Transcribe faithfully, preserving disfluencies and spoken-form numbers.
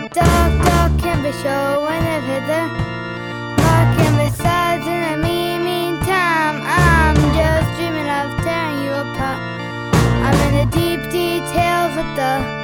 Dark, dark canvas show when I've hit the dark canvas sides in the mean, meantime. I'm just dreaming of tearing you apart. I'm in the deep details of the